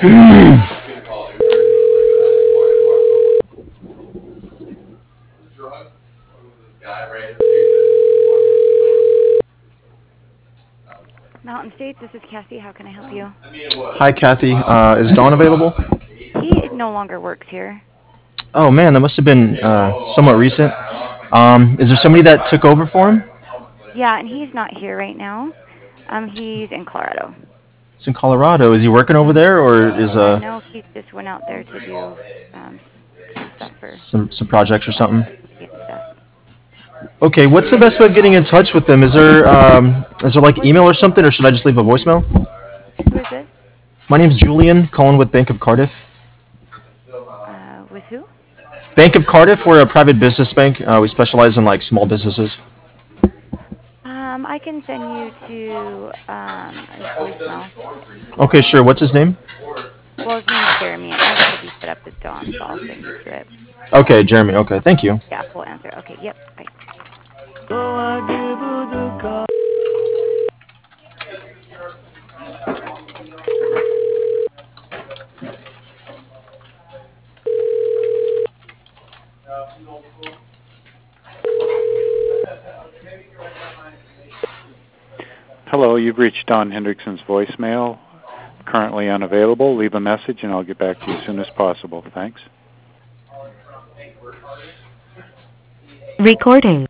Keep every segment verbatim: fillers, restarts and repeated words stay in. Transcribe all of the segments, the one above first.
Mountain States, this is Cassie. How can I help you? Hi, Kathy. Uh, is Dawn available? He no longer works here. Oh man, that must have been uh, somewhat recent. Um, is there somebody that took over for him? Yeah, and he's not here right now. Um, he's in Colorado. It's in Colorado. Is he working over there, or is Uh, uh no, he just went out there to do um some stuff for some some projects or something? and stuff. Okay, what's the best way of getting in touch with them? Is there um, is there like email or something, or should I just leave a voicemail? Who is this? My name's Julian, calling with Bank of Cardiff. Uh, with who? Bank of Cardiff, we're a private business bank. Uh, we specialize in like small businesses. Um, I can send you to um his voicemail. Okay, sure. What's his name? Well, his name's Jeremy, and I should be set up as Dawn, so I'll send you to it. Okay, Jeremy. Okay, thank you. Yeah, we'll answer. Okay, yep, bye. Hello, you've reached Don Hendrickson's voicemail. Currently unavailable. Leave a message and I'll get back to you as soon as possible. Thanks. Recording.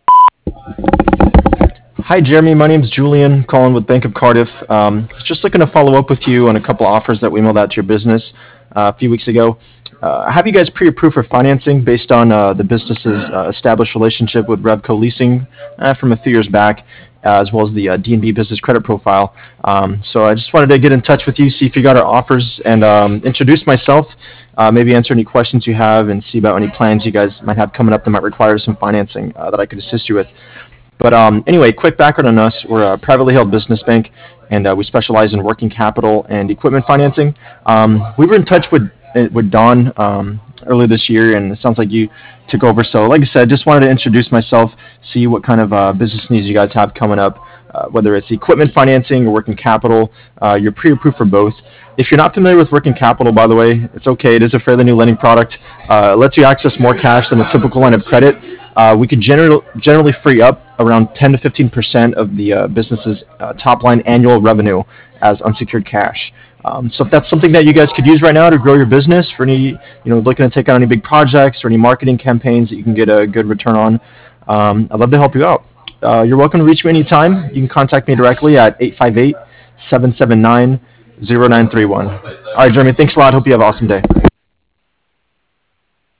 Hi, Jeremy. My name's Julian, calling with Bank of Cardiff. Um, just looking to follow up with you on a couple offers that we mailed out to your business uh, a few weeks ago. Uh, have you guys pre-approved for financing based on uh, the business's uh, established relationship with Revco Leasing uh, from a few years back, uh, as well as the uh, D and B business credit profile. Um, so I just wanted to get in touch with you, see if you got our offers, and um, introduce myself, uh, maybe answer any questions you have, and see about any plans you guys might have coming up that might require some financing uh, that I could assist you with. But um, anyway, quick background on us. We're a privately held business bank, and uh, we specialize in working capital and equipment financing. Um, we were in touch with with Don um, earlier this year, and it sounds like you took over. So like I said, just wanted to introduce myself, see what kind of uh, business needs you guys have coming up, uh, whether it's equipment financing or working capital. Uh, you're pre-approved for both. If you're not familiar with working capital, by the way, it's okay. It is a fairly new lending product. Uh, it lets you access more cash than a typical line of credit. Uh, we could general, generally free up around ten to fifteen percent of the uh, business's uh, top line annual revenue as unsecured cash. Um, so if that's something that you guys could use right now to grow your business, for any, you know, looking to take on any big projects or any marketing campaigns that you can get a good return on, um, I'd love to help you out. Uh, you're welcome to reach me anytime. You can contact me directly at eight five eight, seven seven nine, zero nine three one. All right, Jeremy, thanks a lot. Hope you have an awesome day.